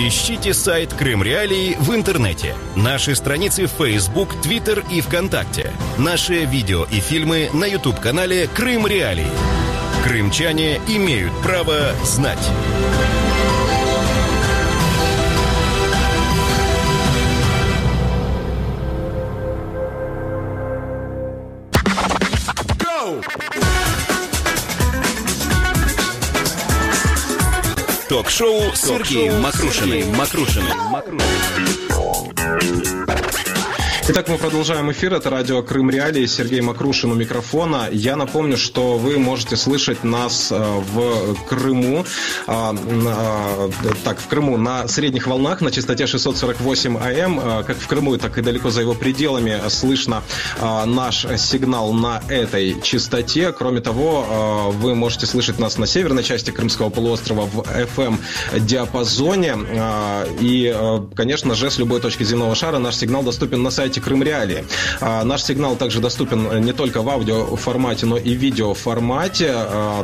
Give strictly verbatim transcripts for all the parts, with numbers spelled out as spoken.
Ищите сайт Крым Реалии в интернете, наши страницы в Facebook, Twitter и ВКонтакте, наши видео и фильмы на YouTube-канале Крым Реалии. Крымчане имеют право знать. Ток-шоу с Сергеем Макрушиным. Макрушиным. Итак, мы продолжаем эфир. Это радио Крым Реалии. Сергей Макрушин у микрофона. Я напомню, что вы можете слышать нас в Крыму. Так, в Крыму на средних волнах на частоте шестьсот сорок восемь АМ. Как в Крыму, так и далеко за его пределами слышно наш сигнал на этой частоте. Кроме того, вы можете слышать нас на северной части Крымского полуострова в эф эм-диапазоне. И, конечно же, с любой точки земного шара наш сигнал доступен на сайте Крым Реалии. А, наш сигнал также доступен не только в аудиоформате, но и в видеоформате а,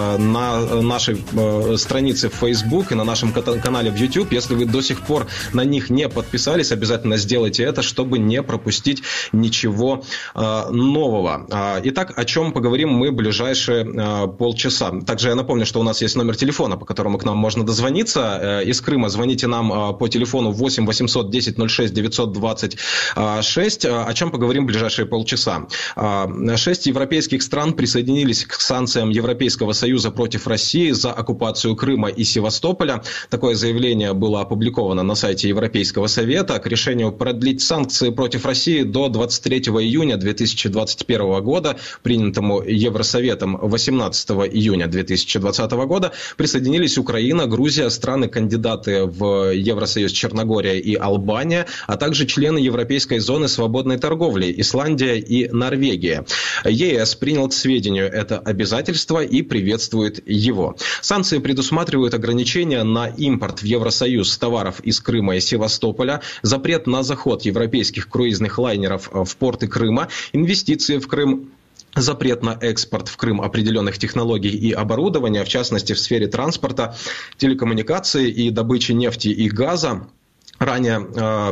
на нашей а, странице в Facebook и на нашем канале в YouTube. Если вы до сих пор на них не подписались, обязательно сделайте это, чтобы не пропустить ничего а, нового. А, итак, о чем поговорим мы в ближайшие а, полчаса. Также я напомню, что у нас есть номер телефона, по которому к нам можно дозвониться. Из Крыма звоните нам а, по телефону восемь восемьсот десять ноль шесть девятьсот двадцать шесть. О чем поговорим в ближайшие полчаса. Шесть европейских стран присоединились к санкциям Европейского Союза против России за оккупацию Крыма и Севастополя. Такое заявление было опубликовано на сайте Европейского Совета. К решению продлить санкции против России до двадцать третьего июня две тысячи двадцать первого года, принятому Евросоветом восемнадцатого июня две тысячи двадцатого года, присоединились Украина, Грузия, страны-кандидаты в Евросоюз Черногория и Албания, а также члены Европейской зоны свободной торговли Исландия и Норвегия. ЕС принял к сведению это обязательство и приветствует его. Санкции предусматривают ограничения на импорт в Евросоюз товаров из Крыма и Севастополя, запрет на заход европейских круизных лайнеров в порты Крыма, инвестиции в Крым, запрет на экспорт в Крым определенных технологий и оборудования, в частности в сфере транспорта, телекоммуникации и добычи нефти и газа. Ранее э,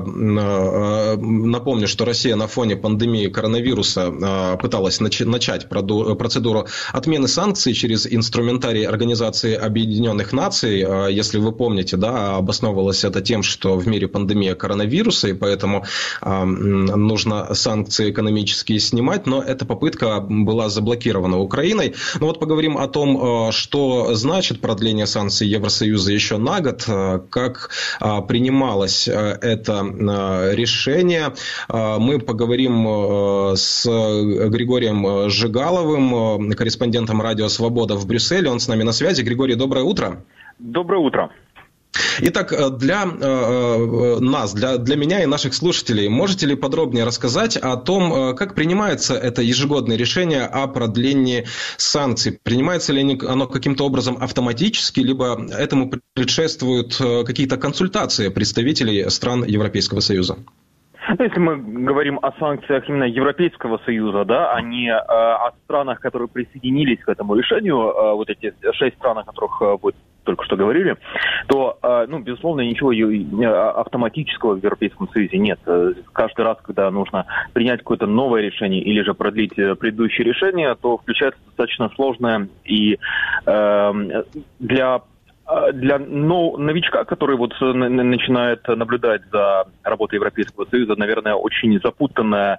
э, напомню, что Россия на фоне пандемии коронавируса э, пыталась нач- начать проду- процедуру отмены санкций через инструментарий Организации Объединенных Наций. Э, если вы помните, да, обосновывалось это тем, что в мире пандемия коронавируса, и поэтому э, нужно санкции экономические снимать, но эта попытка была заблокирована Украиной. Но вот поговорим о том, э, что значит продление санкций Евросоюза еще на год, э, как э, принималось это решение. Мы поговорим с Григорием Жигаловым, корреспондентом «Радио Свобода» в Брюсселе. Он с нами на связи. Григорий, доброе утро. Доброе утро. Итак, для э, нас, для, для меня и наших слушателей, можете ли подробнее рассказать о том, как принимается это ежегодное решение о продлении санкций? Принимается ли оно каким-то образом автоматически, либо этому предшествуют какие-то консультации представителей стран Европейского Союза? Если мы говорим о санкциях именно Европейского Союза, да, а не э, о странах, которые присоединились к этому решению, э, вот эти шесть стран, о которых э, вы только что говорили, то, э, ну, безусловно, ничего автоматического в Европейском Союзе нет. Каждый раз, когда нужно принять какое-то новое решение или же продлить предыдущее решение, то включается достаточно сложное и э, для Для новичка, который вот начинает наблюдать за работой Европейского Союза, наверное, очень запутанная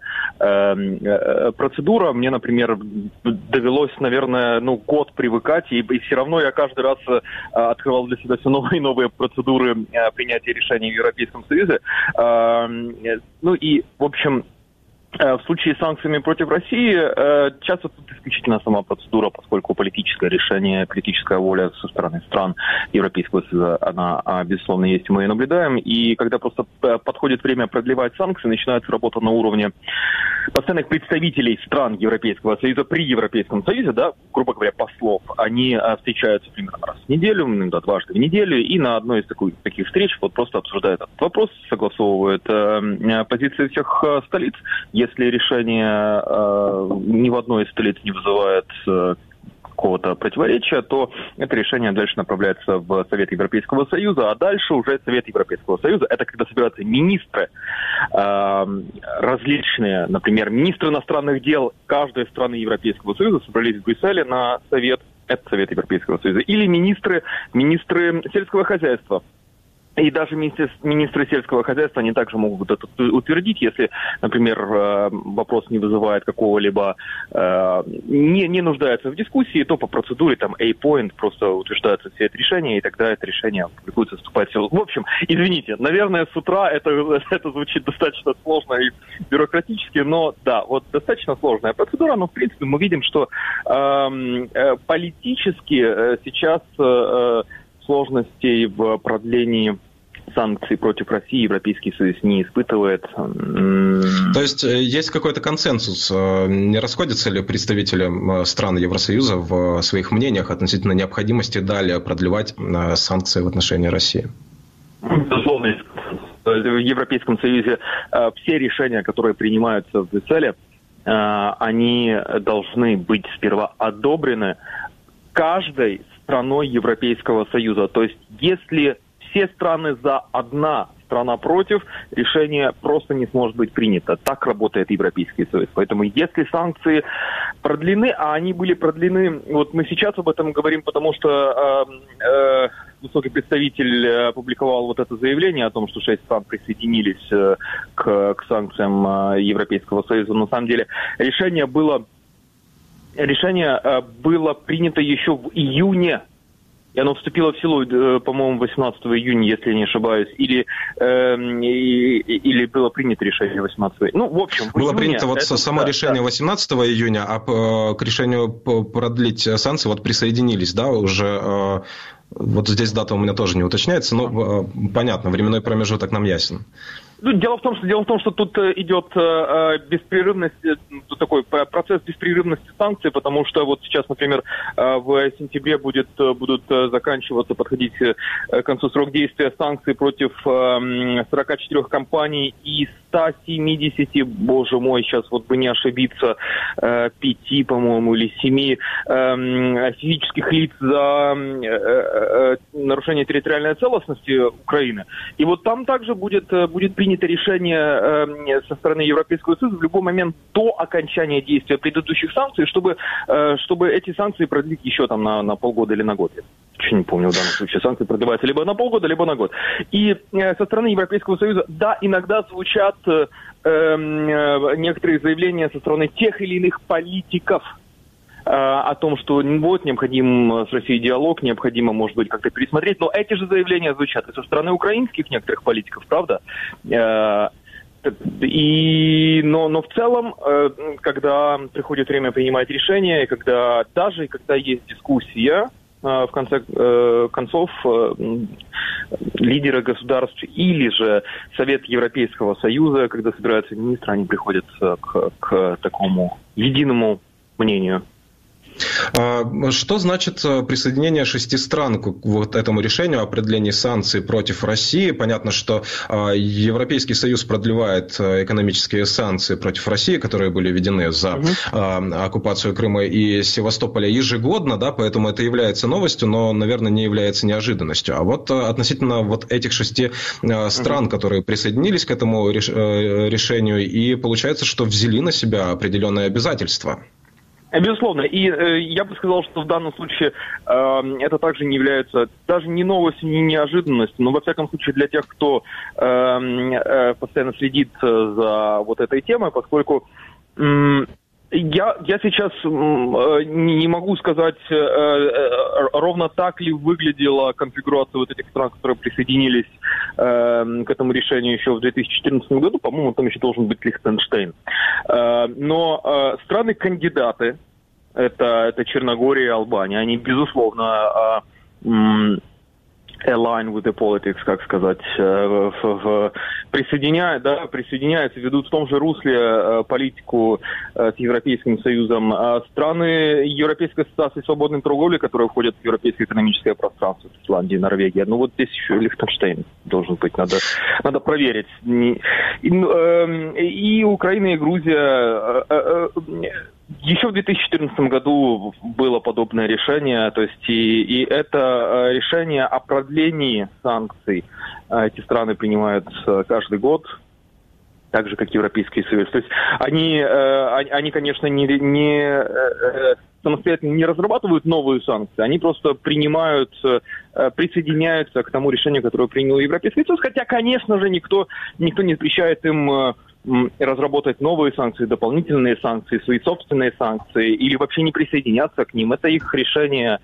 э, процедура. Мне, например, довелось, наверное, ну, год привыкать, и, и все равно я каждый раз э, открывал для себя все новые и новые процедуры э, принятия решений в Европейском Союзе. Э, ну и, в общем, в случае с санкциями против России часто тут исключительно сама процедура, поскольку политическое решение, политическая воля со стороны стран Европейского Союза, она, безусловно, есть, мы ее наблюдаем. И когда просто подходит время продлевать санкции, начинается работа на уровне постоянных представителей стран Европейского Союза при Европейском Союзе, да, грубо говоря, послов. Они встречаются примерно раз в неделю, иногда дважды в неделю, и на одной из таких, таких встреч вот просто обсуждают этот вопрос, согласовывают э, позиции всех э, столиц. Если решение э, ни в одной из столиц не вызывает э, какого-то противоречия, то это решение дальше направляется в Совет Европейского Союза, а дальше уже Совет Европейского Союза, это когда собираются министры э, различные, например, министры иностранных дел каждой страны Европейского Союза собрались в Брюсселе на Совет, это Совет Европейского Союза, или министры, министры сельского хозяйства. И даже министры, министры сельского хозяйства, они также могут это утвердить, если, например, вопрос не вызывает какого-либо, не, не нуждается в дискуссии, то по процедуре там A-point просто утверждается все это решение, и тогда это решение публикуется, вступает в силу. В общем, извините, наверное, с утра это, это звучит достаточно сложно и бюрократически, но да, вот достаточно сложная процедура, но в принципе мы видим, что э, политически сейчас э, сложностей в продлении санкций против России Европейский Союз не испытывает. То есть есть какой-то консенсус? Не расходятся ли представители стран Евросоюза в своих мнениях относительно необходимости далее продлевать санкции в отношении России? Безусловно, в Европейском Союзе все решения, которые принимаются в Брюсселе, они должны быть сперва одобрены каждой страной Европейского Союза. То есть, если все страны за, одна страна против, решение просто не сможет быть принято. Так работает Европейский Союз. Поэтому, если санкции продлены, а они были продлены, вот мы сейчас об этом говорим, потому что э, э, высокий представитель опубликовал вот это заявление о том, что шесть стран присоединились э, к, к санкциям э, Европейского Союза. На самом деле, решение было Решение э, было принято еще в июне, и оно вступило в силу, э, по-моему, восемнадцатого июня, если я не ошибаюсь, или, э, и, или было принято решение восемнадцатого июня. Ну, в общем, в было июне, принято вот это, само да, решение да. восемнадцатого июня, а к решению продлить санкции вот присоединились, да, уже... Э, вот здесь дата у меня тоже не уточняется, но э, понятно, временной промежуток нам ясен. Ну, дело в том, что дело в том, что тут идет э, беспрерывность, тут такой процесс беспрерывности санкций, потому что вот сейчас, например, э, в сентябре будет, будут заканчиваться, подходить к концу срок действия санкций против э, сорока четырёх компаний и ста семидесяти, боже мой, сейчас вот бы не ошибиться, э, пяти, по-моему, или семи э, физических лиц за э, э, нарушение территориальной целостности Украины. И вот там также будет, будет принято решение э, со стороны Европейского Союза в любой момент до окончания действия предыдущих санкций, чтобы, э, чтобы эти санкции продлить еще там на, на полгода или на год. Я вообще не помню в данном случае. Санкции продлеваются либо на полгода, либо на год. И э, со стороны Европейского Союза, да, иногда звучат э, э, некоторые заявления со стороны тех или иных политиков, о том, что вот, необходим с Россией диалог, необходимо, может быть, как-то пересмотреть. Но эти же заявления звучат и со стороны украинских некоторых политиков, правда? И, но, но в целом, когда приходит время принимать решения, и когда даже когда есть дискуссия, в конце концов, лидеры государств или же Совет Европейского Союза, когда собираются министры, они приходят к, к такому единому мнению. Что значит присоединение шести стран к вот этому решению о продлении санкций против России? Понятно, что Европейский Союз продлевает экономические санкции против России, которые были введены за угу. оккупацию Крыма и Севастополя ежегодно, да, поэтому это является новостью, но, наверное, не является неожиданностью. А вот относительно вот этих шести стран, угу. которые присоединились к этому решению, и получается, что взяли на себя определенные обязательства. Безусловно. И э, я бы сказал, что в данном случае э, это также не является даже не новостью, не неожиданностью, но во всяком случае для тех, кто э, э, постоянно следит за вот этой темой, поскольку э, я, я сейчас э, не могу сказать, э, э, ровно так ли выглядела конфигурация вот этих стран, которые присоединились э, к этому решению еще в две тысячи четырнадцатом году. По-моему, там еще должен быть Лихтенштейн. Э, но э, страны-кандидаты, это, это Черногория и Албания, они, безусловно, э, э, align with the politics, как сказать, в, в, присоединяют, да, присоединяются, ведут в том же русле э, политику э, с Европейским Союзом. А страны Европейской ассоциации свободной торговли, которые входят в Европейское экономическое пространство, Исландия, Норвегия, ну вот здесь еще Лихтенштейн должен быть, надо, надо проверить. И, э, и Украина, и Грузия. Э, э, Еще в две тысячи четырнадцатом году было подобное решение, то есть и, и это решение о продлении санкций эти страны принимают каждый год, так же, как Европейский Союз. То есть они, они конечно, не, не самостоятельно не разрабатывают новые санкции, они просто принимают, присоединяются к тому решению, которое принял Европейский Союз, хотя, конечно же, никто, никто не запрещает им разработать новые санкции, дополнительные санкции, свои собственные санкции, или вообще не присоединяться к ним. Это их решение,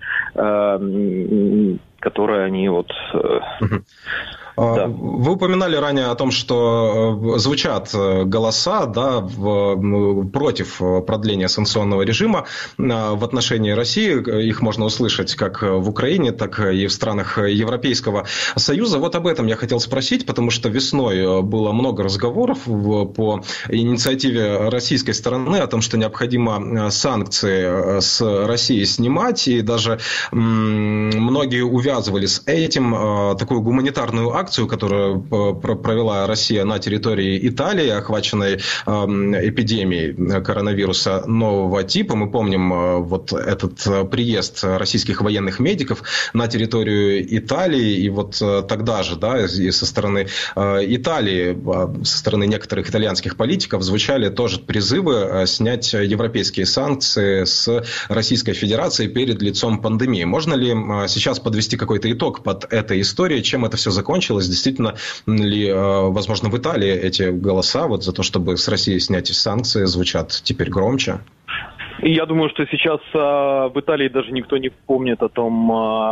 которое они вот... Да. Вы упоминали ранее о том, что звучат голоса, да, в, против продления санкционного режима в отношении России. Их можно услышать как в Украине, так и в странах Европейского Союза. Вот об этом я хотел спросить, потому что весной было много разговоров по инициативе российской стороны о том, что необходимо санкции с России снимать, и даже многие увязывали с этим такую гуманитарную акцию, акцию, которую провела Россия на территории Италии, охваченной эпидемией коронавируса нового типа. Мы помним вот этот приезд российских военных медиков на территорию Италии, и вот тогда же, да, и со стороны Италии, со стороны некоторых итальянских политиков звучали тоже призывы снять европейские санкции с Российской Федерацией перед лицом пандемии. Можно ли сейчас подвести какой-то итог под этой историей, чем это все закончилось? Действительно ли, возможно, в Италии эти голоса вот за то, чтобы с России снять санкции, звучат теперь громче? Я думаю, что сейчас в Италии даже никто не помнит о том,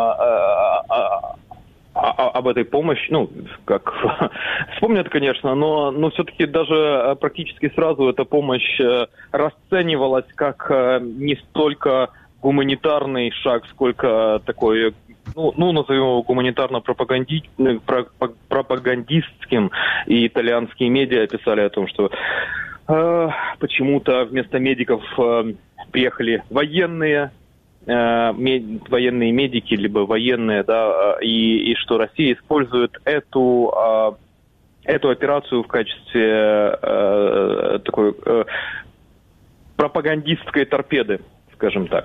об этой помощи, ну, как вспомнят, конечно, но, но все-таки даже практически сразу эта помощь расценивалась как не столько гуманитарный шаг, сколько такой, ну, ну назовем его гуманитарно-пропагандистским, и итальянские медиа писали о том, что э, почему-то вместо медиков э, приехали военные, э, мед, военные медики, либо военные, да, и, и что Россия использует эту, э, эту операцию в качестве э, такой э, пропагандистской торпеды, скажем так.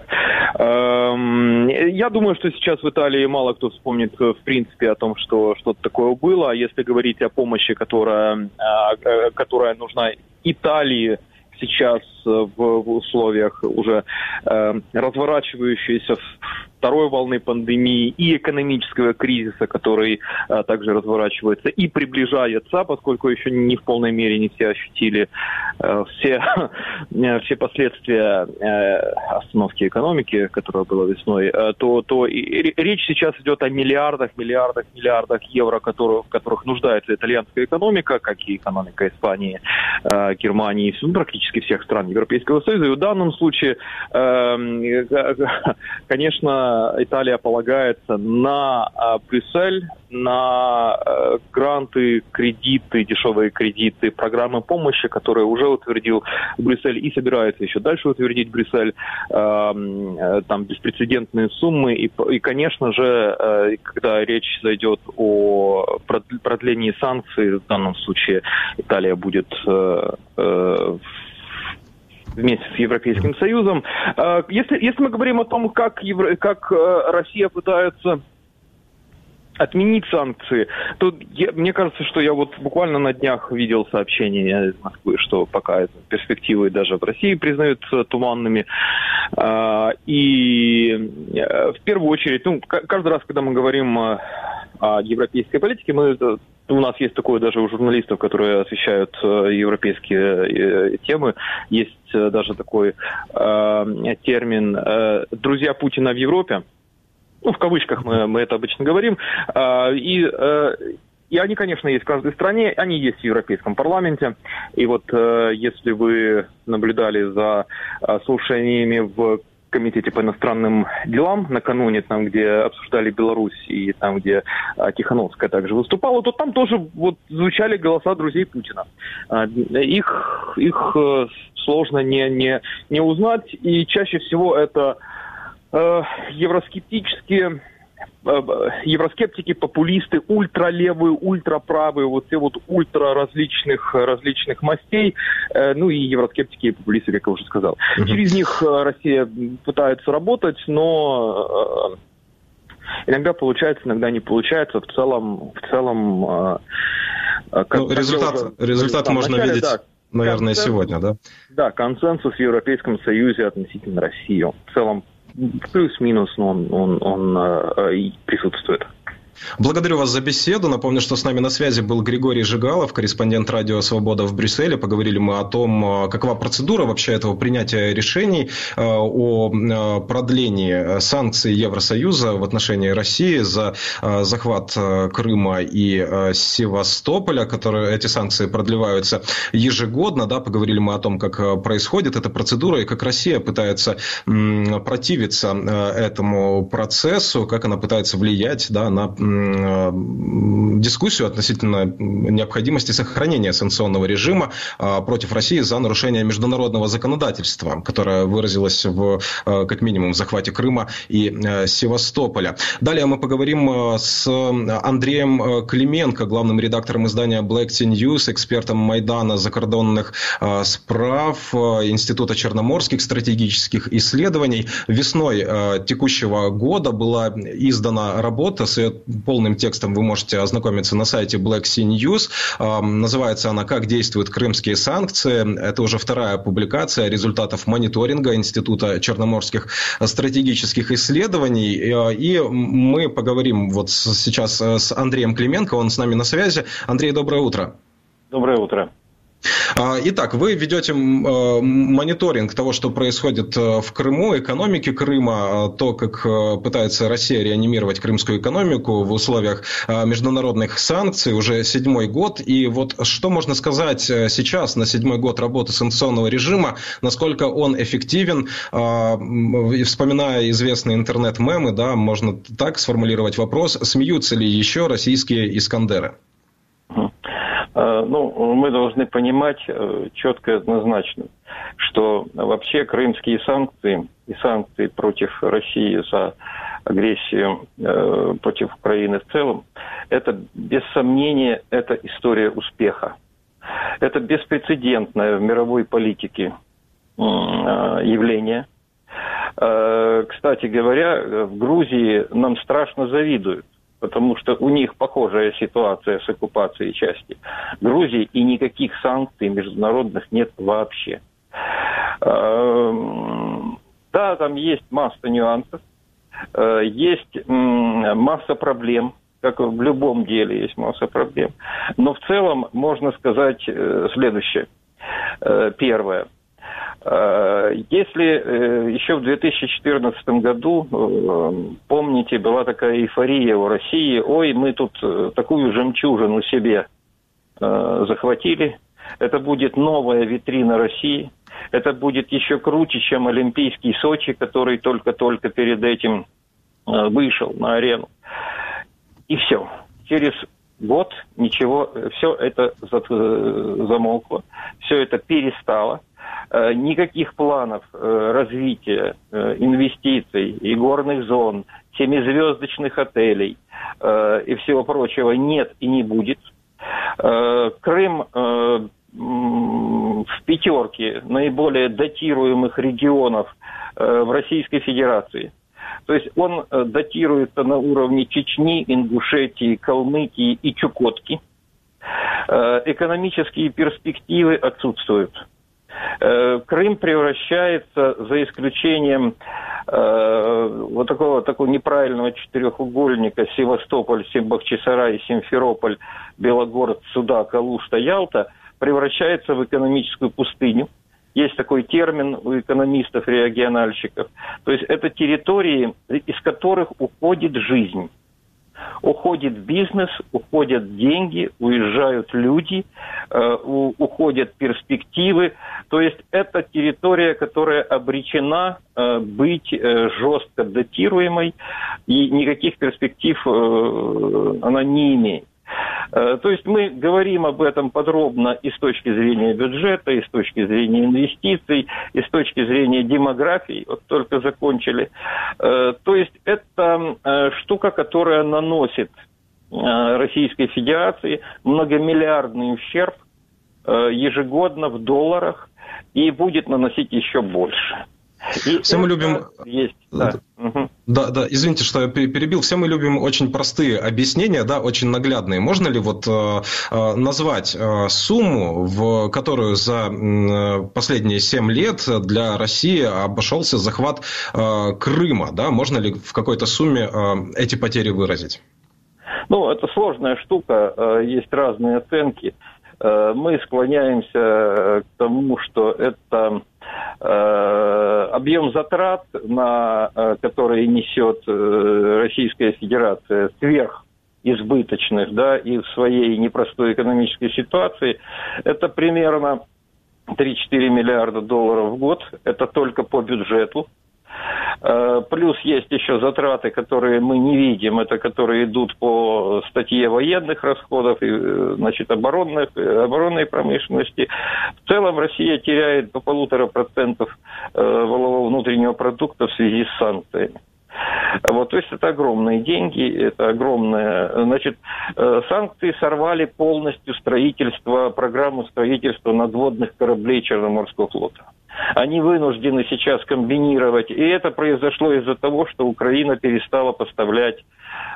Я думаю, что сейчас в Италии мало кто вспомнит, в принципе, о том, что что-то такое было. Если говорить о помощи, которая, которая нужна Италии сейчас в условиях уже разворачивающейся второй волны пандемии и экономического кризиса, который а, также разворачивается и приближается, поскольку еще не в полной мере не все ощутили а, все, все последствия а, остановки экономики, которая была весной, а, то, то и, речь сейчас идет о миллиардах, миллиардах, миллиардах евро, которые, в которых нуждается итальянская экономика, как и экономика Испании, а, Германии, ну, практически всех стран Европейского Союза. И в данном случае, а, конечно, Италия полагается на а, Брюссель, на а, гранты, кредиты, дешевые кредиты, программы помощи, которые уже утвердил Брюссель и собирается еще дальше утвердить Брюссель. А, а, там беспрецедентные суммы. И, и конечно же, а, когда речь зайдет о продлении санкций, в данном случае Италия будет а, а, вместе с Европейским Союзом. Если, если мы говорим о том, как, Евро, как Россия пытается отменить санкции, то я, мне кажется, что я вот буквально на днях видел сообщение из Москвы, что пока перспективы даже в России признают туманными. И в первую очередь, ну, каждый раз, когда мы говорим о европейской политике, мы... У нас есть такое даже у журналистов, которые освещают европейские темы. Есть даже такой э, термин э, «друзья Путина в Европе». Ну, в кавычках мы, мы это обычно говорим. Э, и, э, и они, конечно, есть в каждой стране, они есть в Европейском парламенте. И вот э, если вы наблюдали за э, слушаниями в Комитете по иностранным делам накануне, там, где обсуждали Беларусь, и там, где а, Тихановская также выступала, то там тоже вот звучали голоса друзей Путина. А, их их э, сложно не, не, не узнать, и чаще всего это э, евроскептические евроскептики, популисты, ультралевые, ультраправые, вот все вот ультра различных, различных мастей, ну и евроскептики и популисты, как я уже сказал. Uh-huh. Через них Россия пытается работать, но иногда получается, иногда не получается. В целом, в целом, как, ну, результат, уже, результат можно начале, видеть, да, наверное, сегодня, да? Да, консенсус в Европейском Союзе относительно России. В целом, плюс-минус, но он, он, он э, присутствует. Благодарю вас за беседу. Напомню, что с нами на связи был Григорий Жигалов, корреспондент Радио Свобода в Брюсселе. Поговорили мы о том, какова процедура вообще этого принятия решений о продлении санкций Евросоюза в отношении России за захват Крыма и Севастополя, которые, эти санкции продлеваются ежегодно. Да, поговорили мы о том, как происходит эта процедура и как Россия пытается противиться этому процессу, как она пытается влиять, да, на дискуссию относительно необходимости сохранения санкционного режима против России за нарушение международного законодательства, которое выразилось в, как минимум, в захвате Крыма и Севастополя. Далее мы поговорим с Андреем Клименко, главным редактором издания Black Sea News, экспертом Майдана закордонных справ Института черноморских стратегических исследований. Весной текущего года была издана работа с полным текстом вы можете ознакомиться на сайте Black Sea News. Называется она «Как действуют крымские санкции». Это уже вторая публикация результатов мониторинга Института черноморских стратегических исследований. И мы поговорим вот сейчас с Андреем Клименко. Он с нами на связи. Андрей, доброе утро. Доброе утро. Итак, вы ведете мониторинг того, что происходит в Крыму, экономики Крыма, то, как пытается Россия реанимировать крымскую экономику в условиях международных санкций уже седьмой год. И вот что можно сказать сейчас на седьмой год работы санкционного режима, насколько он эффективен? Вспоминая известные интернет-мемы, да, можно так сформулировать вопрос: смеются ли еще российские «Искандеры»? Ну, мы должны понимать четко и однозначно, что вообще крымские санкции и санкции против России за агрессию э, против Украины в целом, это без сомнения, это история успеха. Это беспрецедентное в мировой политике э, явление. Э, кстати говоря, в Грузии нам страшно завидуют, потому что у них похожая ситуация с оккупацией части Грузии, и никаких санкций международных нет вообще. Да, там есть масса нюансов, есть масса проблем, как в любом деле есть масса проблем, но в целом можно сказать следующее. Первое. Если еще в две тысячи четырнадцатом году, помните, была такая эйфория у России: ой, мы тут такую жемчужину себе захватили, это будет новая витрина России, это будет еще круче, чем Олимпийский Сочи, который только-только перед этим вышел на арену. И все. Через год ничего, все это замолкло, все это перестало. Никаких планов развития инвестиций и горных зон, семизвездочных отелей и всего прочего нет и не будет. Крым в пятерке наиболее датируемых регионов в Российской Федерации. То есть он датируется на уровне Чечни, Ингушетии, Калмыкии и Чукотки. Экономические перспективы отсутствуют. Крым превращается, за исключением э, вот такого, такого неправильного четырехугольника: Севастополь, Бахчисарай, Симферополь, Белогород, Судак, Алушта, Ялта, превращается в экономическую пустыню. Есть такой термин у экономистов, региональщиков. То есть это территории, из которых уходит жизнь. Уходит бизнес, уходят деньги, уезжают люди, э, у, уходят перспективы. То есть это территория, которая обречена э, быть э, жестко датируемой, и никаких перспектив э, она не имеет. То есть мы говорим об этом подробно и с точки зрения бюджета, и с точки зрения инвестиций, и с точки зрения демографии, вот только закончили. То есть это штука, которая наносит Российской Федерации многомиллиардный ущерб ежегодно в долларах и будет наносить еще больше. И все мы любим... Есть, да. Угу. Да, да, извините, что я перебил. Все мы любим очень простые объяснения, да, очень наглядные. Можно ли вот э, назвать э, сумму, в которую за э, последние семь лет для России обошелся захват э, Крыма, да? Можно ли в какой-то сумме э, эти потери выразить? Ну, это сложная штука, э, есть разные оценки. Э, мы склоняемся к тому, что это объем затрат, на, которые несет Российская Федерация сверх избыточных, да, и в своей непростой экономической ситуации, это примерно три-четыре миллиарда долларов в год. Это только по бюджету. Плюс есть еще затраты, которые мы не видим, это которые идут по статье военных расходов и, значит, оборонных, оборонной промышленности. В целом Россия теряет до полутора процентов валового внутреннего продукта в связи с санкциями. Вот, то есть это огромные деньги, это огромное... Значит, санкции сорвали полностью строительство, программу строительства надводных кораблей Черноморского флота. Они вынуждены сейчас комбинировать, и это произошло из-за того, что Украина перестала поставлять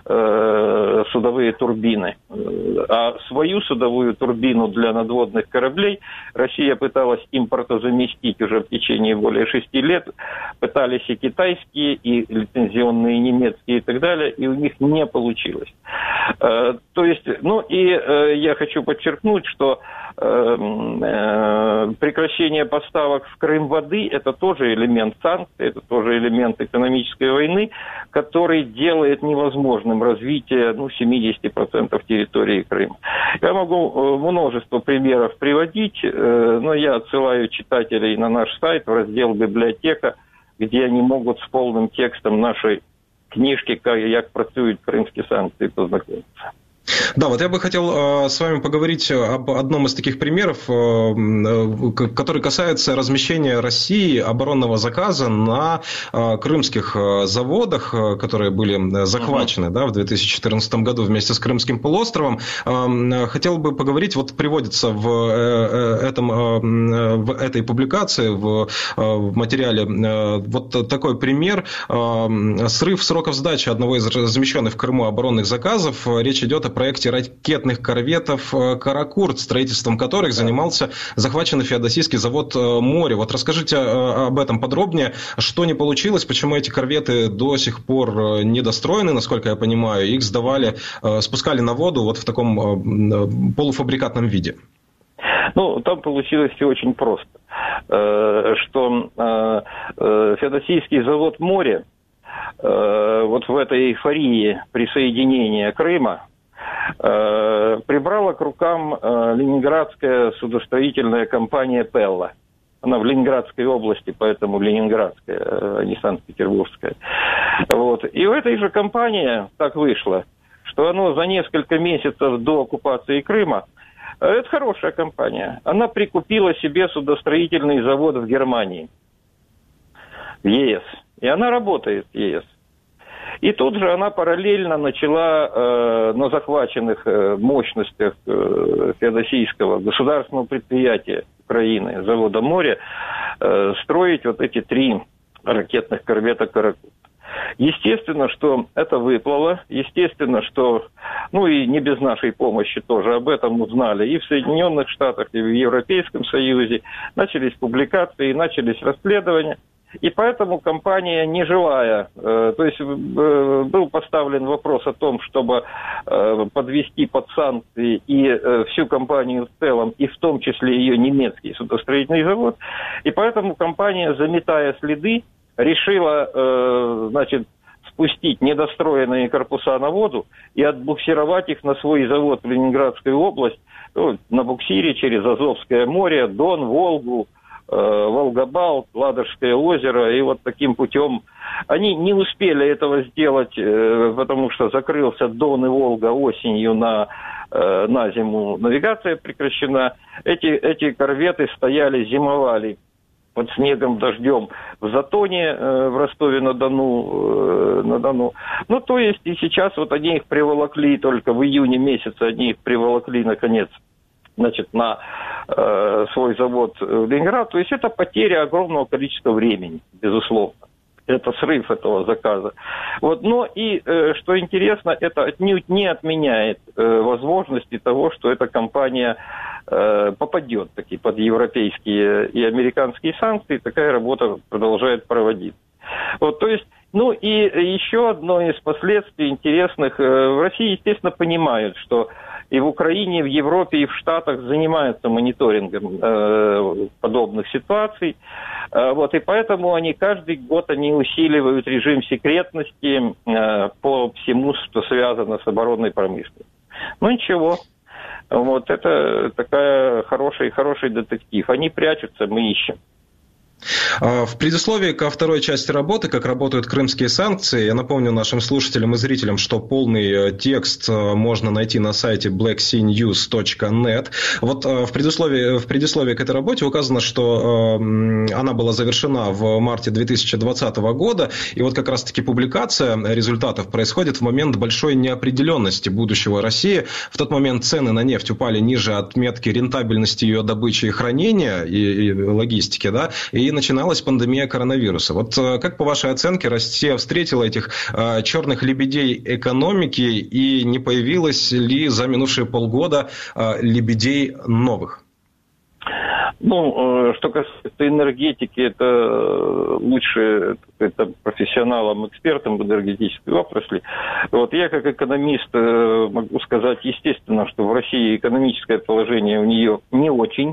э, судовые турбины. А свою судовую турбину для надводных кораблей Россия пыталась импортозаместить уже в течение более шести лет. Пытались и китайские, и лицензионные немецкие и так далее, и у них не получилось. Э, то есть, ну и э, я хочу подчеркнуть, что э, э, прекращение поставок в Крым воды – это тоже элемент санкций, это тоже элемент экономической войны, который делает невозможным развитие ну, семьдесят процентов территории Крыма. Я могу множество примеров приводить, но я отсылаю читателей на наш сайт в раздел «Библиотека», где они могут с полным текстом нашей книжки «Как працюют крымские санкции» познакомиться. Да, вот я бы хотел э, с вами поговорить об одном из таких примеров, э, который касается размещения России оборонного заказа на э, крымских заводах, которые были захвачены uh-huh. да, в две тысячи четырнадцатом году вместе с Крымским полуостровом. Э, хотел бы поговорить, вот приводится в, э, этом, э, в этой публикации, в, в материале, э, вот такой пример. Э, срыв сроков сдачи одного из размещенных в Крыму оборонных заказов. Речь идет о проекте ракетных корветов «Каракурт», строительством которых занимался захваченный феодосийский завод «Море». Вот расскажите об этом подробнее, что не получилось, почему эти корветы до сих пор недостроены, насколько я понимаю, их сдавали, спускали на воду вот в таком полуфабрикатном виде. Ну, там получилось все очень просто, что феодосийский завод «Море» вот в этой эйфории присоединения Крыма прибрала к рукам ленинградская судостроительная компания «Пелла». Она в Ленинградской области, поэтому ленинградская, а не Санкт-Петербургская. Вот. И у этой же компании так вышло, что оно за несколько месяцев до оккупации Крыма, это хорошая компания, она прикупила себе судостроительный завод в Германии, в ЕС. И она работает в ЕС. И тут же она параллельно начала э, на захваченных э, мощностях э, феодосийского государственного предприятия Украины, завода «Море», э, строить вот эти три ракетных корвета «Каракурт». Естественно, что это выплыло, естественно, что, ну и не без нашей помощи тоже об этом узнали и в Соединенных Штатах, и в Европейском Союзе, начались публикации, начались расследования. И поэтому компания, не желая, э, то есть э, был поставлен вопрос о том, чтобы э, подвести под санкции и э, всю компанию в целом, и в том числе ее немецкий судостроительный завод, и поэтому компания, заметая следы, решила, э, значит, спустить недостроенные корпуса на воду и отбуксировать их на свой завод в Ленинградскую область, ну, на буксире через Азовское море, Дон, Волгу, Волгобалт, Ладожское озеро, и вот таким путем они не успели этого сделать, потому что закрылся Дон и Волга осенью на, на зиму, навигация прекращена. Эти, эти корветы стояли, зимовали под снегом, дождем в Затоне, в Ростове-на-Дону, на Дону. Ну, то есть и сейчас вот они их приволокли, только в июне месяце они их приволокли, наконец, значит, на э, свой завод в Ленинград. То есть это потеря огромного количества времени, безусловно. Это срыв этого заказа. Вот. Но и, э, что интересно, это отнюдь не отменяет э, возможности того, что эта компания э, попадет таки под европейские и американские санкции. Такая работа продолжает проводиться. Вот, то есть, ну и еще одно из последствий интересных. Э, в России, естественно, понимают, что и в Украине, и в Европе, и в Штатах занимаются мониторингом э, подобных ситуаций. Э, вот, и поэтому они каждый год они усиливают режим секретности э, по всему, что связано с оборонной промышленностью. Ну ничего, вот это такая хороший, хороший детектив. Они прячутся, мы ищем. В предисловии ко второй части работы, как работают крымские санкции, я напомню нашим слушателям и зрителям, что полный текст можно найти на сайте блэк си ньюс точка нет. Вот в предисловии, в предисловии к этой работе указано, что она была завершена в марте две тысячи двадцатого года, и вот как раз-таки публикация результатов происходит в момент большой неопределенности будущего России. В тот момент цены на нефть упали ниже отметки рентабельности ее добычи и хранения, и, и логистики, да, и начиналась пандемия коронавируса. Вот как по вашей оценке Россия встретила этих э, черных лебедей экономики, и не появилось ли за минувшие полгода э, лебедей новых? Ну, что касается энергетики, это лучше это профессионалам, экспертам в энергетической отрасли. Вот я как экономист могу сказать, естественно, что в России экономическое положение у нее не очень.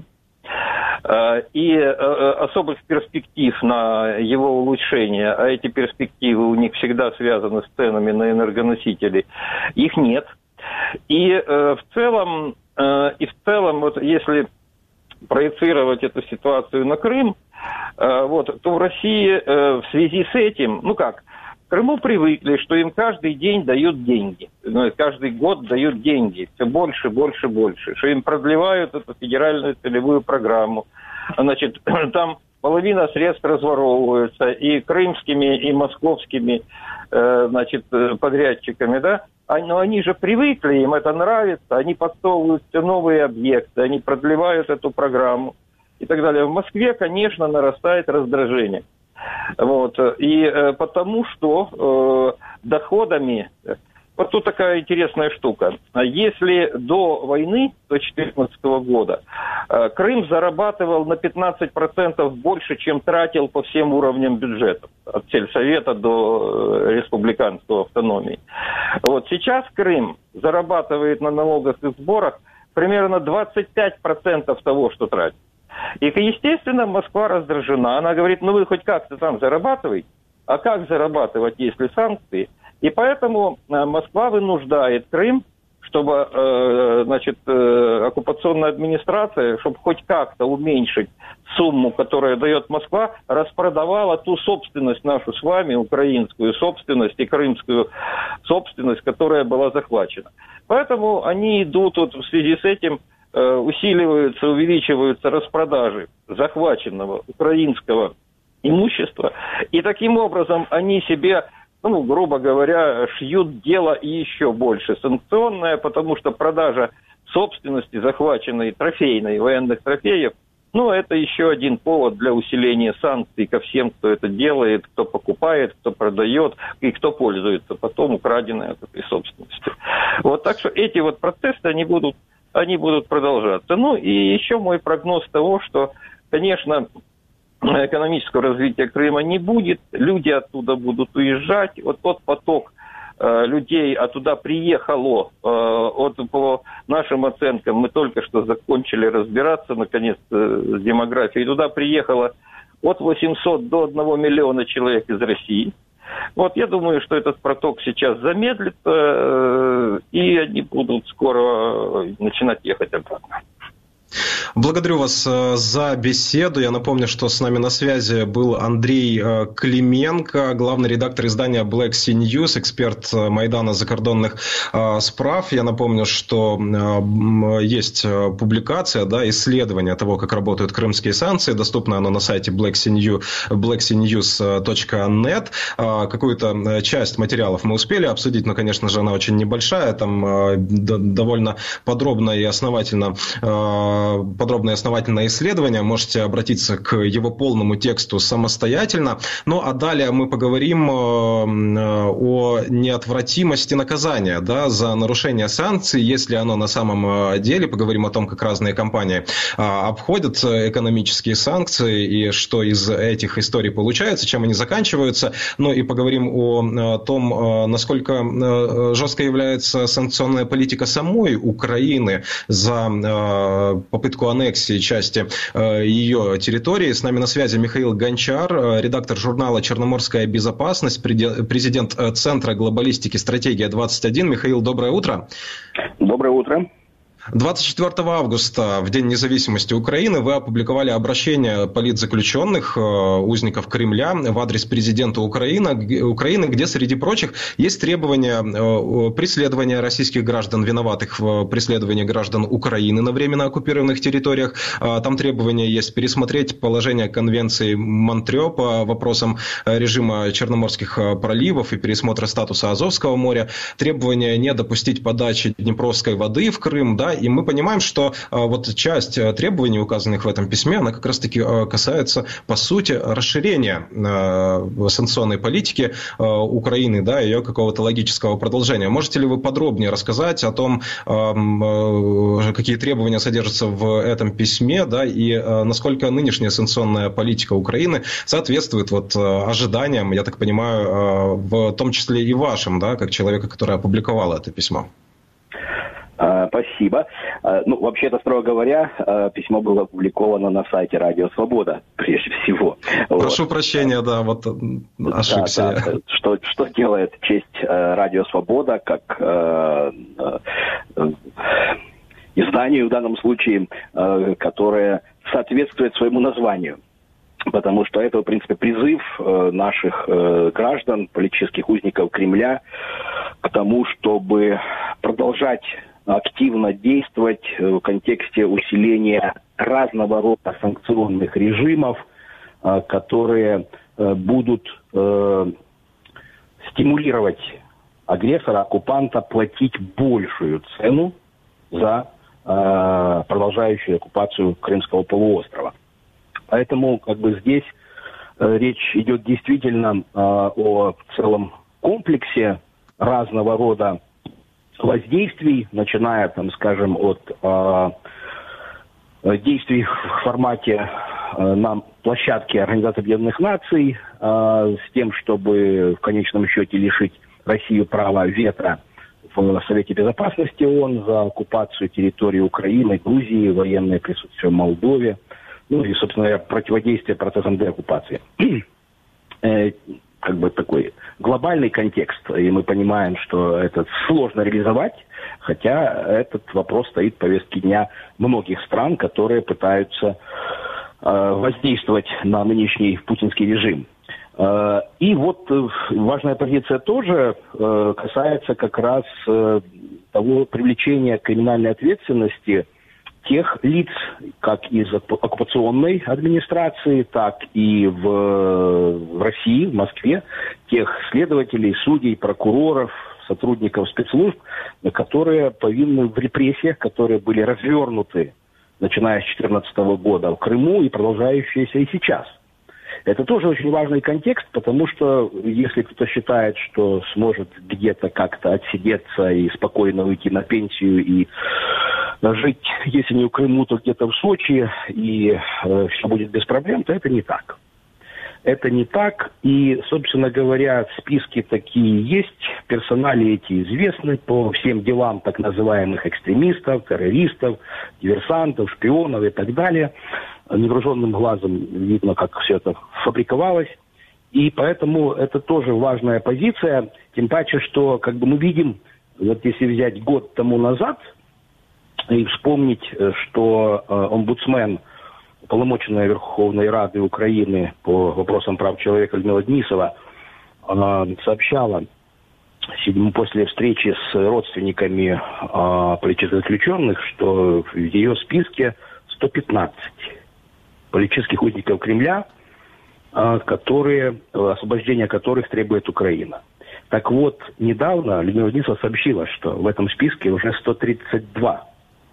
И особых перспектив на его улучшение, а эти перспективы у них всегда связаны с ценами на энергоносители, их нет. И в целом, и в целом, вот если проецировать эту ситуацию на Крым, вот, то в России в связи с этим, ну как, в Крыму привыкли, что им каждый день дают деньги, ну, каждый год дают деньги, все больше, больше, больше, что им продлевают эту федеральную целевую программу. Значит, там половина средств разворовываются и крымскими, и московскими, э, значит, подрядчиками, да, но они же привыкли, им это нравится, они подсовывают все новые объекты, они продлевают эту программу и так далее. В Москве, конечно, нарастает раздражение. Вот, и э, потому что э, доходами... Вот тут такая интересная штука. Если до войны, до две тысячи четырнадцатого года, Крым зарабатывал на пятнадцать процентов больше, чем тратил по всем уровням бюджета, от сельсовета до республиканства автономии. Вот сейчас Крым зарабатывает на налогах и сборах примерно двадцать пять процентов того, что тратит. И, естественно, Москва раздражена. Она говорит, ну вы хоть как-то там зарабатываете, а как зарабатывать, если санкции? И поэтому Москва вынуждает Крым, чтобы, э, значит, э, оккупационная администрация, чтобы хоть как-то уменьшить сумму, которую дает Москва, распродавала ту собственность нашу с вами, украинскую собственность и крымскую собственность, которая была захвачена. Поэтому они идут вот в связи с этим, э, усиливаются, увеличиваются распродажи захваченного украинского имущества. И таким образом они себе... ну, грубо говоря, шьют дело и еще больше санкционное, потому что продажа собственности, захваченной трофейной, военных трофеев, ну, это еще один повод для усиления санкций ко всем, кто это делает, кто покупает, кто продает и кто пользуется потом украденной от этой собственности. Вот, так что эти вот процессы, они будут, они будут продолжаться. Ну, и еще мой прогноз того, что, конечно, экономического развития Крыма не будет, люди оттуда будут уезжать. Вот тот поток э, людей оттуда приехало, э, вот по нашим оценкам, мы только что закончили разбираться, наконец, э, с демографией, туда приехало от восьмисот до одного миллиона человек из России. Вот я думаю, что этот поток сейчас замедлится, э, и они будут скоро начинать ехать обратно. Благодарю вас за беседу. Я напомню, что с нами на связи был Андрей Клименко, главный редактор издания Black Sea News, эксперт Майдана закордонных справ. Я напомню, что есть публикация, да, исследование того, как работают крымские санкции. Доступно оно на сайте black sea news точка net. Какую-то часть материалов мы успели обсудить, но, конечно же, она очень небольшая. Там довольно подробно и основательно подробное и основательное исследование. Можете обратиться к его полному тексту самостоятельно. Ну, а далее мы поговорим о неотвратимости наказания, да, за нарушение санкций, если оно на самом деле. Поговорим о том, как разные компании обходят экономические санкции и что из этих историй получается, чем они заканчиваются. Ну, и поговорим о том, насколько жестко является санкционная политика самой Украины за попытку аннексии части ее территории. С нами на связи Михаил Гончар, редактор журнала «Черноморская безопасность», президент Центра глобалистики «Стратегия двадцать один». Михаил, доброе утро. Доброе утро. двадцать четвёртого августа, в День независимости Украины, вы опубликовали обращение политзаключенных, узников Кремля, в адрес президента Украины, Украины, где, среди прочих, есть требования преследования российских граждан, виноватых в преследовании граждан Украины на временно оккупированных территориях. Там требования есть пересмотреть положение Конвенции Монтрео по вопросам режима Черноморских проливов и пересмотра статуса Азовского моря. Требования не допустить подачи Днепровской воды в Крым, да, и мы понимаем, что а, вот часть а, требований, указанных в этом письме, она как раз-таки а, касается, по сути, расширения а, санкционной политики а, Украины, да, ее какого-то логического продолжения. Можете ли вы подробнее рассказать о том, а, а, какие требования содержатся в этом письме, да, и а, насколько нынешняя санкционная политика Украины соответствует вот а, ожиданиям, я так понимаю, а, в том числе и вашим, да, как человека, который опубликовал это письмо? Спасибо. Ну, вообще-то, строго говоря, письмо было опубликовано на сайте «Радио Свобода», прежде всего. Прошу вот. прощения, да, вот ошибся. Да, да. Что, что делает честь «Радио Свобода» как э, э, изданию, в данном случае, э, которое соответствует своему названию. Потому что это, в принципе, призыв э, наших э, граждан, политических узников Кремля к тому, чтобы продолжать активно действовать в контексте усиления разного рода санкционных режимов, которые будут стимулировать агрессора, оккупанта платить большую цену за продолжающую оккупацию Крымского полуострова. Поэтому как бы здесь речь идет действительно о целом комплексе разного рода воздействий, начиная, там, скажем, от э, действий в формате э, на площадке Организации Объединенных Наций э, с тем, чтобы в конечном счете лишить Россию права вето в Совете Безопасности ООН за оккупацию территории Украины, Грузии, военное присутствие в Молдове, ну и, собственно говоря, противодействие процессам деоккупации. Как бы такой глобальный контекст, и мы понимаем, что это сложно реализовать, хотя этот вопрос стоит в повестке дня многих стран, которые пытаются э, воздействовать на нынешний путинский режим. Э, и вот э, важная позиция тоже э, касается как раз э, того привлечения к криминальной ответственности тех лиц, как из оккупационной администрации, так и в, в России, в Москве, тех следователей, судей, прокуроров, сотрудников спецслужб, которые повинны в репрессиях, которые были развернуты, начиная с две тысячи четырнадцатого года в Крыму и продолжающиеся и сейчас. Это тоже очень важный контекст, потому что если кто-то считает, что сможет где-то как-то отсидеться и спокойно уйти на пенсию и жить, если не в Крыму, то где-то в Сочи, и э, все будет без проблем, то это не так. Это не так, и, собственно говоря, списки такие есть, персонали эти известны по всем делам так называемых экстремистов, террористов, диверсантов, шпионов и так далее. Невооруженным глазом видно, как все это фабриковалось. И поэтому это тоже важная позиция, тем паче, что как бы мы видим, вот если взять год тому назад, и вспомнить, что омбудсмен, уполномоченная Верховной Рады Украины по вопросам прав человека Людмила Денисова, она сообщала после встречи с родственниками политических заключенных, что в ее списке сто пятнадцать политических узников Кремля, которые, освобождение которых требует Украина. Так вот, недавно Людмила Денисова сообщила, что в этом списке уже сто тридцать два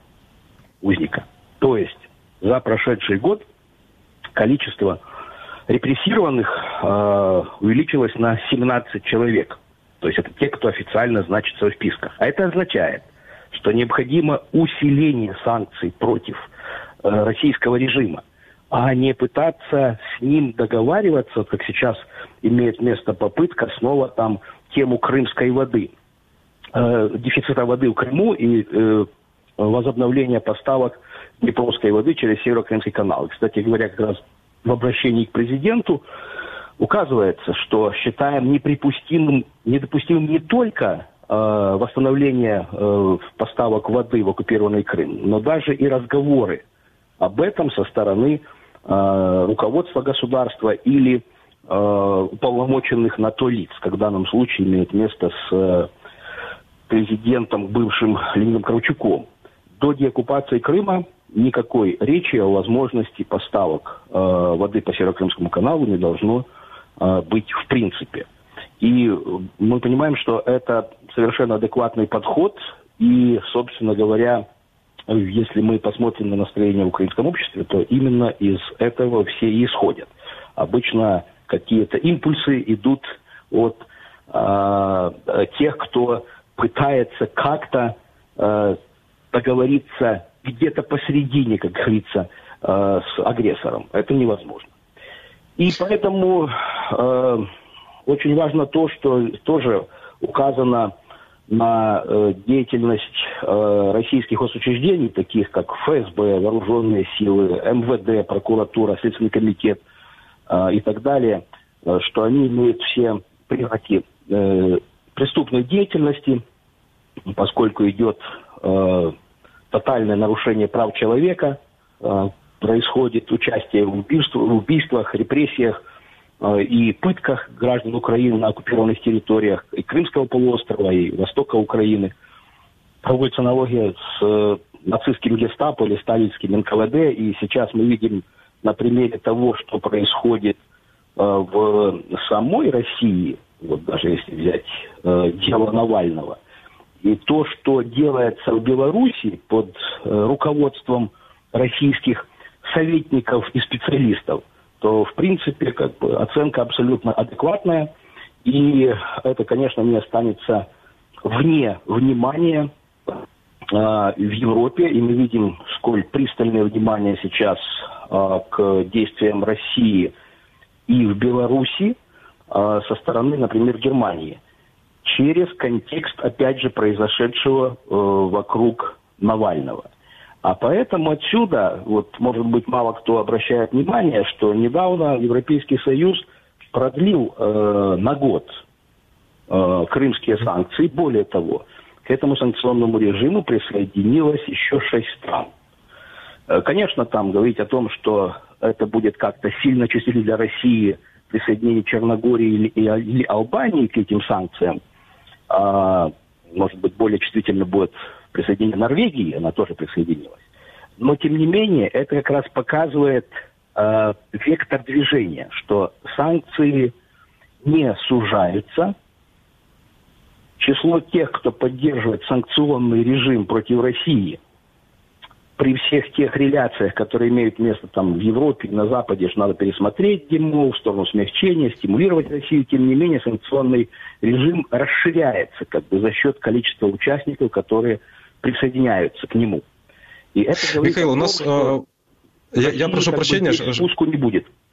узника. То есть за прошедший год количество репрессированных э, увеличилось на семнадцать человек. То есть это те, кто официально значится в списках. А это означает, что необходимо усиление санкций против э, российского режима, а не пытаться с ним договариваться, как сейчас имеет место попытка снова там тему крымской воды, э, дефицита воды в Крыму и э, возобновления поставок Днепровской воды через Северо-Крымский канал. Кстати говоря, как раз в обращении к президенту указывается, что считаем неприпустимым, недопустимым не только э, восстановление э, поставок воды в оккупированный Крым, но даже и разговоры об этом со стороны э, руководства государства или э, уполномоченных на то лиц, как в данном случае имеет место с э, президентом бывшим Леонидом Кравчуком. До деоккупации Крыма никакой речи о возможности поставок э, воды по Северо-Крымскому каналу не должно э, быть в принципе. И мы понимаем, что это совершенно адекватный подход. И, собственно говоря, если мы посмотрим на настроение в украинском обществе, то именно из этого все и исходят. Обычно какие-то импульсы идут от э, тех, кто пытается как-то э, договориться где-то посередине, как говорится, э, с агрессором. Это невозможно. И поэтому э, очень важно то, что тоже указано на э, деятельность э, российских госучреждений, таких как ФСБ, Вооруженные силы, МВД, прокуратура, Следственный комитет э, и так далее, э, что они имеют все признаки э, преступной деятельности, поскольку идет э, тотальное нарушение прав человека, э, происходит участие в, убийств, в убийствах, репрессиях э, и пытках граждан Украины на оккупированных территориях и Крымского полуострова, и Востока Украины. Проводится аналогия с э, нацистским гестапо или сталинским эн ка вэ дэ, и сейчас мы видим на примере того, что происходит э, в самой России, вот даже если взять э, дело Навального, и то, что делается в Беларуси под э, руководством российских советников и специалистов, то, в принципе, как бы оценка абсолютно адекватная. И это, конечно, не останется вне внимания э, в Европе. И мы видим, сколь пристальное внимание сейчас э, к действиям России и в Беларуси э, со стороны, например, Германии, через контекст, опять же, произошедшего э, вокруг Навального. А поэтому отсюда, вот, может быть, мало кто обращает внимание, что недавно Европейский Союз продлил э, на год э, крымские санкции. Более того, к этому санкционному режиму присоединилось еще шесть стран. Э, конечно, там говорить о том, что это будет как-то сильно чувствительно для России присоединение Черногории или, или Албании к этим санкциям, а, может быть, более чувствительно будет присоединение Норвегии, она тоже присоединилась. Но, тем не менее, это как раз показывает э, вектор движения, что санкции не сужаются. Число тех, кто поддерживает санкционный режим против России, при всех тех реляциях, которые имеют место там в Европе, на Западе, что надо пересмотреть ему в сторону смягчения, стимулировать Россию, тем не менее санкционный режим расширяется как бы за счет количества участников, которые присоединяются к нему. И это говорит Михаил, о том, у нас... что я, я прошу прощения... Спуску не будет.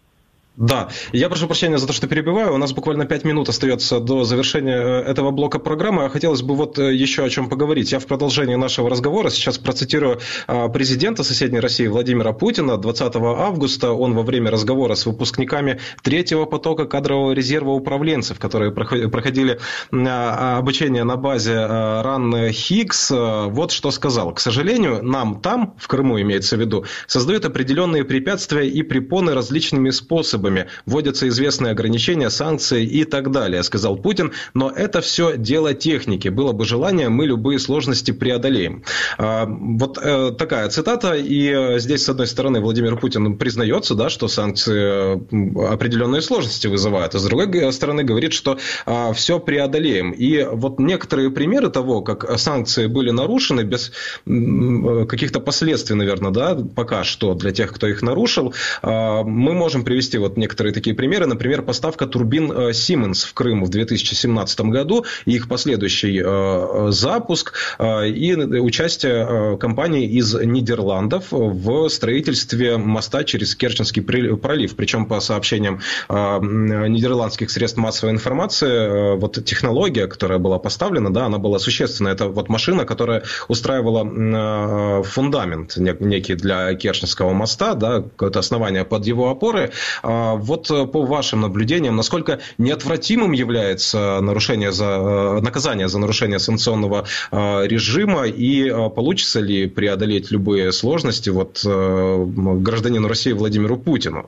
Да, я прошу прощения за то, что перебиваю. У нас буквально пять минут остается до завершения этого блока программы. А хотелось бы вот еще о чем поговорить. Я в продолжении нашего разговора сейчас процитирую президента соседней России Владимира Путина. двадцатого августа он во время разговора с выпускниками третьего потока кадрового резерва управленцев, которые проходили обучение на базе РАН Хиггс, вот что сказал. К сожалению, нам там, в Крыму имеется в виду, создают определенные препятствия и препоны различными способами. Вводятся известные ограничения, санкции и так далее, сказал Путин. Но это все дело техники. Было бы желание, мы любые сложности преодолеем. Вот такая цитата. И здесь, с одной стороны, Владимир Путин признается, да, что санкции определенные сложности вызывают. А с другой стороны, говорит, что все преодолеем. И вот некоторые примеры того, как санкции были нарушены без каких-то последствий, наверное, да, пока что для тех, кто их нарушил, мы можем привести вот некоторые такие примеры. Например, поставка турбин Siemens в Крым в две тысячи семнадцатом году, и их последующий запуск и участие компании из Нидерландов в строительстве моста через Керченский пролив. Причем, по сообщениям нидерландских средств массовой информации, вот технология, которая была поставлена, да, она была существенная. Это вот машина, которая устраивала фундамент некий для Керченского моста, да, какое-то основание под его опоры. Вот по вашим наблюдениям, насколько неотвратимым является нарушение за, наказание за нарушение санкционного режима, и получится ли преодолеть любые сложности вот гражданину России Владимиру Путину?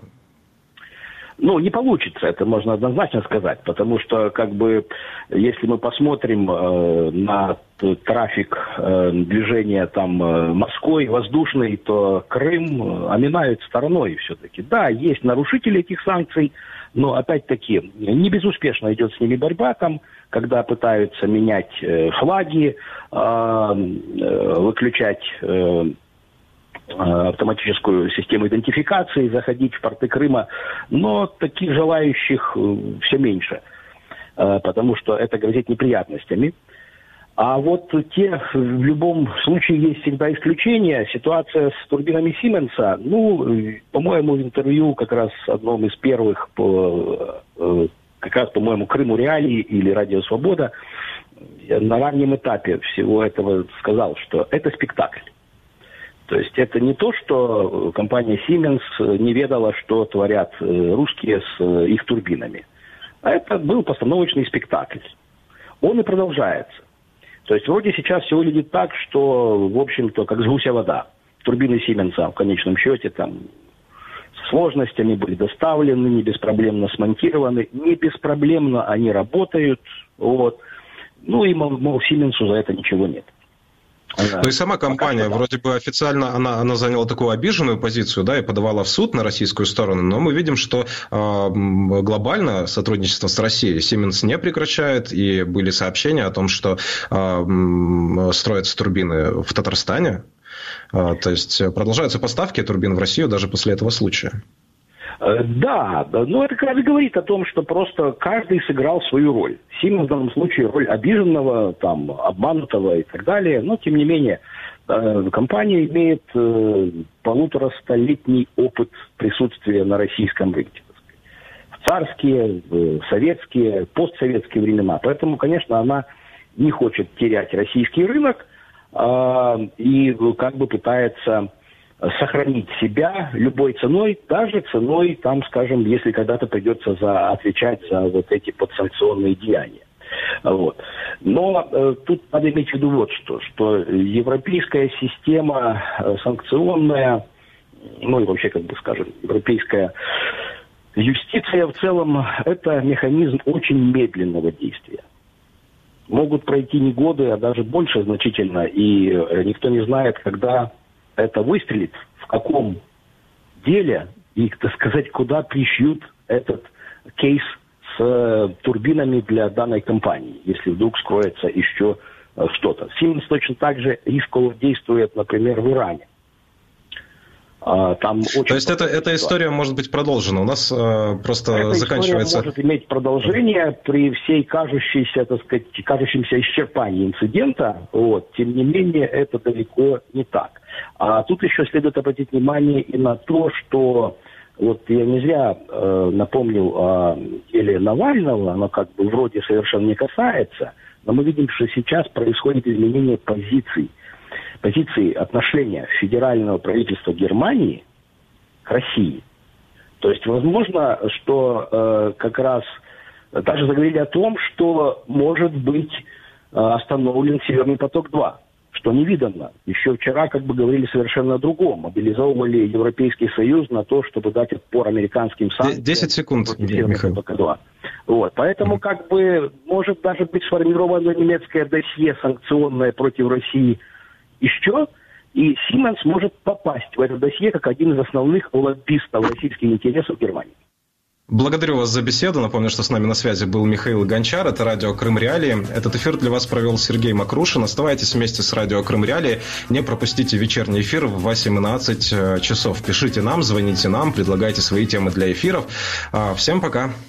Ну, не получится, это можно однозначно сказать, потому что, как бы, если мы посмотрим э, на трафик э, движения там э, морской, воздушный, то Крым оминают стороной все-таки. Да, есть нарушители этих санкций, но, опять-таки, не безуспешно идет с ними борьба там, когда пытаются менять э, флаги, э, э, выключать... Э, автоматическую систему идентификации, заходить в порты Крыма, но таких желающих все меньше, потому что это грозит неприятностями. А вот те, в любом случае, есть всегда исключения. Ситуация с турбинами Сименса, ну, по-моему, в интервью как раз одном из первых, по, как раз, по-моему, Крыму Реалии или Радио Свобода, на раннем этапе всего этого сказал, что это спектакль. То есть это не то, что компания Siemens не ведала, что творят русские с их турбинами. А это был постановочный спектакль. Он и продолжается. То есть вроде сейчас все выглядит так, что, в общем-то, как с гуся вода. Турбины Siemens в конечном счете там с сложностями были доставлены, не беспроблемно смонтированы, не беспроблемно они работают. Вот. Ну и, мол, мол, Siemens за это ничего нет. Ну и сама компания, вроде бы официально она, она заняла такую обиженную позицию, да, и подавала в суд на российскую сторону, но мы видим, что э, глобально сотрудничество с Россией Siemens не прекращает, и были сообщения о том, что э, строятся турбины в Татарстане, э, то есть продолжаются поставки турбин в Россию даже после этого случая. Да, но это как раз говорит о том, что просто каждый сыграл свою роль. Siemens в данном случае роль обиженного, там, обманутого и так далее. Но, тем не менее, компания имеет полуторастолетний опыт присутствия на российском рынке. В царские, в советские, постсоветские времена. Поэтому, конечно, она не хочет терять российский рынок и как бы пытается сохранить себя любой ценой, даже ценой, там, скажем, если когда-то придется за, отвечать за вот эти подсанкционные деяния. Вот. Но э, тут надо иметь в виду вот что, что европейская система э, санкционная, ну и вообще, как бы скажем, европейская юстиция в целом, это механизм очень медленного действия. Могут пройти не годы, а даже больше значительно, и э, никто не знает, когда это выстрелит, в каком деле, и, так сказать, куда пришьют этот кейс с э, турбинами для данной компании, если вдруг скроется еще э, что-то. Siemens точно так же рисково действует, например, в Иране. А, там очень То есть это, эта история может быть продолжена? У нас э, просто эта заканчивается... Эта история может иметь продолжение при всей кажущейся, так сказать, кажущемся исчерпании инцидента. Вот. Тем не менее, это далеко не так. А тут еще следует обратить внимание и на то, что Вот я не зря э, напомнил о деле Навального, оно как бы вроде совершенно не касается, но мы видим, что сейчас происходит изменение позиций, позиции отношения федерального правительства Германии к России. То есть, возможно, что э, как раз даже заговорили о том, что может быть э, остановлен Северный поток-два, что не видано. Еще вчера как бы говорили совершенно о другом. Мобилизовывали Европейский Союз на то, чтобы дать отпор американским санкциям. десять секунд, Михаил. поток-два. Вот. Поэтому mm-hmm. как бы может даже быть сформировано немецкое досье санкционное против России еще. И Siemens может попасть в это досье как один из основных лоббистов российских интересов Германии. Благодарю вас за беседу. Напомню, что с нами на связи был Михаил Гончар. Это радио Крым Реалии. Этот эфир для вас провел Сергей Макрушин. Оставайтесь вместе с радио Крым Реалии. Не пропустите вечерний эфир в восемнадцать часов. Пишите нам, звоните нам, предлагайте свои темы для эфиров. Всем пока.